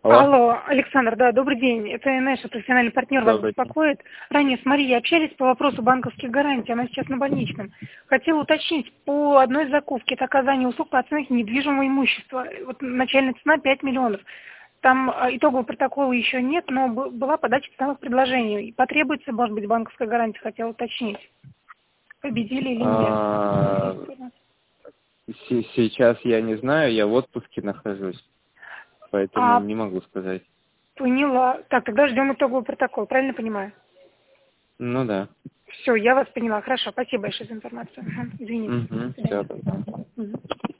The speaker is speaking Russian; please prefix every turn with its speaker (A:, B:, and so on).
A: Алло,
B: Алло, Александр, да, добрый день. Это наш профессиональный партнер вас
A: добрый день.
B: беспокоит. Ранее с Марией общались по вопросу банковских гарантий, она сейчас на больничном. Хотела уточнить, по одной закупке это оказание услуг по оценке недвижимого имущества. Вот начальная цена 5 миллионов. Там итогового протокола еще нет, но была подача ценовых предложений. И потребуется, может быть, банковская гарантия, хотела уточнить. Победили или
A: А,
B: нет?
A: Сейчас я не знаю, я в отпуске нахожусь, поэтому
B: А,
A: не могу сказать.
B: поняла. Так, тогда ждем итоговый протокол, правильно понимаю?
A: Ну да.
B: Все, я вас поняла. Хорошо, спасибо большое за информацию. Извините. До
A: Угу,
B: свидания.
A: все.
B: Мгм.